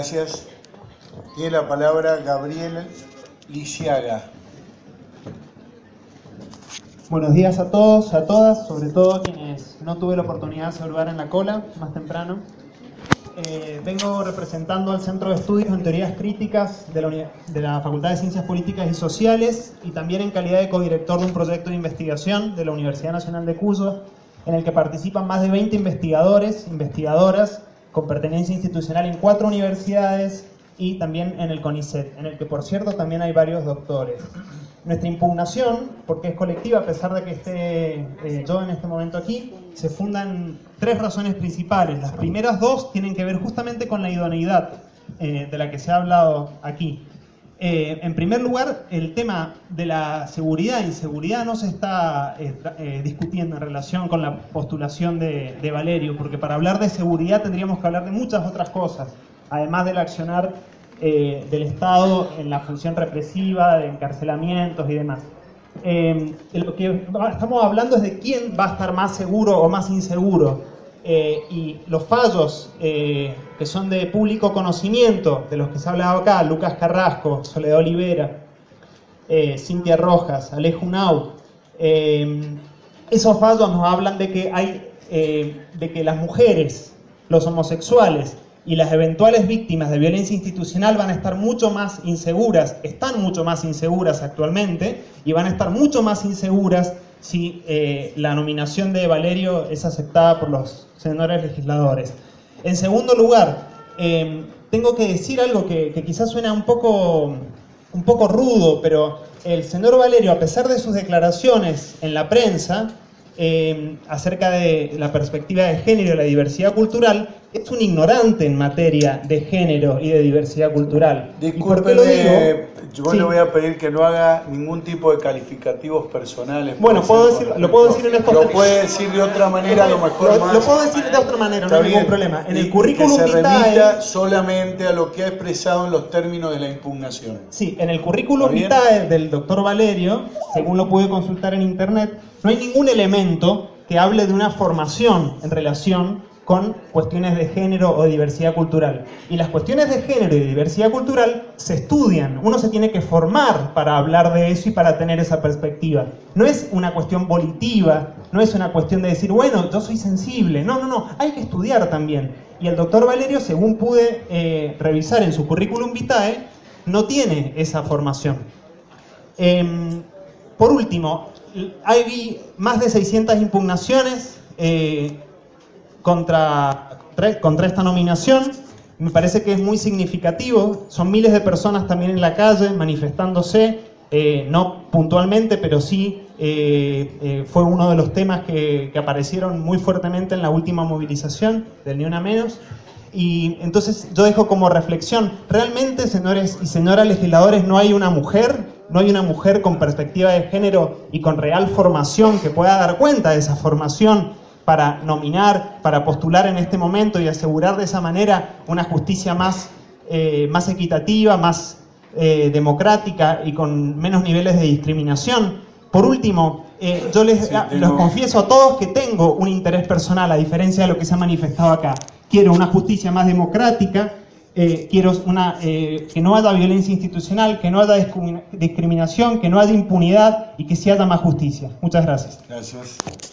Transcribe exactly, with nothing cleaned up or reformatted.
Gracias. Tiene la palabra Gabriel Lisiaga. Buenos días a todos, a todas, sobre todo quienes no tuve la oportunidad de saludar en la cola más temprano. Eh, vengo representando al Centro de Estudios en Teorías Críticas de la, de la Facultad de Ciencias Políticas y Sociales y también en calidad de codirector de un proyecto de investigación de la Universidad Nacional de Cuyo, en el que participan más de veinte investigadores, investigadoras, con pertenencia institucional en cuatro universidades y también en el CONICET, en el que por cierto también hay varios doctores. Nuestra impugnación, porque es colectiva a pesar de que esté eh, yo en este momento aquí, se fundan tres razones principales. Las primeras dos tienen que ver justamente con la idoneidad eh, de la que se ha hablado aquí. Eh, en primer lugar, el tema de la seguridad e inseguridad no se está eh, eh, discutiendo en relación con la postulación de, de Valerio, porque para hablar de seguridad tendríamos que hablar de muchas otras cosas, además del accionar eh, del Estado en la función represiva, de encarcelamientos y demás. Eh, lo que estamos hablando es de quién va a estar más seguro o más inseguro. Eh, y los fallos eh, que son de público conocimiento, de los que se ha hablado acá, Lucas Carrasco, Soledad Olivera, eh, Cintia Rojas, Alejo Unau, eh, esos fallos nos hablan de que, hay, eh, de que las mujeres, los homosexuales y las eventuales víctimas de violencia institucional van a estar mucho más inseguras, están mucho más inseguras actualmente y van a estar mucho más inseguras si eh, la nominación de Valerio es aceptada por los senadores legisladores. En segundo lugar, eh, tengo que decir algo que, que quizás suena un poco, un poco rudo, pero el senador Valerio, a pesar de sus declaraciones en la prensa eh, acerca de la perspectiva de género y la diversidad cultural, es un ignorante en materia de género y de diversidad cultural. Discúlpeme, lo digo? yo Sí. le voy a pedir que no haga ningún tipo de calificativos personales. Bueno, puedo decir, lo puedo decir en estos Lo puede decir de otra manera, a lo mejor lo, más. lo puedo decir de otra manera, no hay ningún problema. En el currículum que se vitae, remita solamente a lo que ha expresado en los términos de la impugnación. sí, en el currículum vitae del doctor Valerio, según lo pude consultar en internet, no hay ningún elemento que hable de una formación en relación con cuestiones de género o diversidad cultural. Y las cuestiones de género y diversidad cultural se estudian. Uno se tiene que formar para hablar de eso y para tener esa perspectiva. No es una cuestión volitiva, no es una cuestión de decir, bueno, yo soy sensible. No, no, no, hay que estudiar también. Y el doctor Valerio, según pude eh, revisar en su currículum vitae, no tiene esa formación. Eh, por último, hay más de seiscientas impugnaciones eh, Contra, contra esta nominación. Me parece que es muy significativo. Son miles de personas también en la calle manifestándose, eh, no puntualmente, pero sí eh, eh, fue uno de los temas que, que aparecieron muy fuertemente en la última movilización del Ni Una Menos. Y entonces yo dejo como reflexión, realmente, señores y señoras legisladores, no hay una mujer, no hay una mujer con perspectiva de género y con real formación que pueda dar cuenta de esa formación para nominar, para postular en este momento y asegurar de esa manera una justicia más, eh, más equitativa, más eh, democrática y con menos niveles de discriminación. Por último, eh, yo les sí, tengo... los confieso a todos que tengo un interés personal, a diferencia de lo que se ha manifestado acá. Quiero una justicia más democrática, eh, quiero una, eh, que no haya violencia institucional, que no haya discriminación, que no haya impunidad y que sí haya más justicia. Muchas gracias. Gracias.